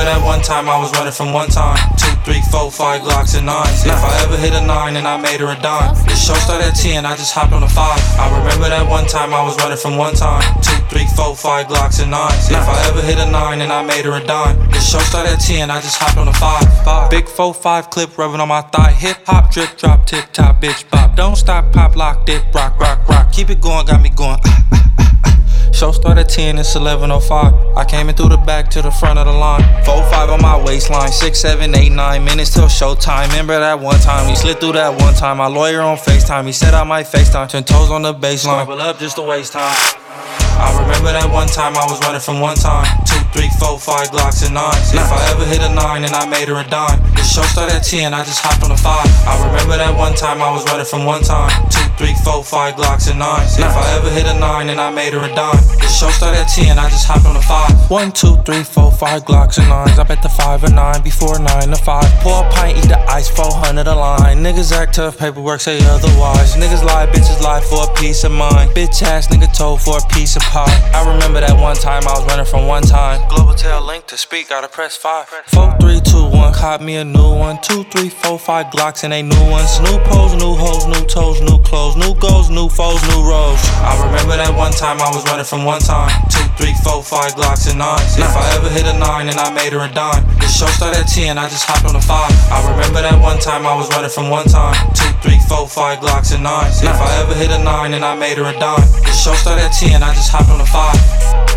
that one time I was running from one time. 2, 3, 4, 5 Glocks and 9s. If I ever hit a 9 and I made her a dime. The show started at 10, I just hopped on a 5. I remember that one time I was running from one time. 2, 3, 4, 5 Glocks and 9s. If I ever hit a 9 and I made her a dime. The show started at 10, I just hopped on a 5. Big 4-5 clip rubbing on my thigh. Hip hop, drip, drop, tip top, bitch bop. Don't stop, pop, lock, dip, rock, rock, rock. Keep it going, got me going. Show started at 10, it's 11:05. I came in through the back to the front of the line. 4-5 on my waistline, 6, 7, 8, 9 minutes till showtime. Remember that one time, we slid through that one time. My lawyer on FaceTime, he said I might FaceTime. 10 toes on the baseline, scrabble up just to waste time. I remember that one time I was running from one time. 2, 3, 4, 5 Glocks and 9s. If I ever hit a 9 and I made her a dime. The show started at 10, I just hopped on a 5. I remember that one time I was running from one time. 2, 3, 4, 5 Glocks and 9s. If I ever hit a 9 and I made her a dime. The show started at 10, I just hopped on a 5. 1, 2, 3, 4, 5 Glocks and 9s. I bet the 5 or 9 before 9 to 5. Pour a pint, eat the ice, 400 a line. Niggas act tough, paperwork say otherwise. Niggas lie, bitches lie for a piece of mind. Bitch ass nigga told for a piece of pie. I remember that one time I was running from one time. Global tail link to speak, gotta press 5. 4, 3, 2, 1, caught me a new one. 2, 3, 4, 5 Glocks and they new ones. New pose, new hoes, new toes, new clothes, new goals, new foes, new roads. I remember that one time I was running from one time. 2, 3, 4, 5 Glocks and 9s. If I ever hit a 9 and I made her a dime. The show started at 10, I just hopped on a 5. I remember that one time I was running from one time. 2, 3, 4, 5 Glocks and 9s. If I ever hit a 9 and I made her a dime. The show started at 10, I just hopped on a 5.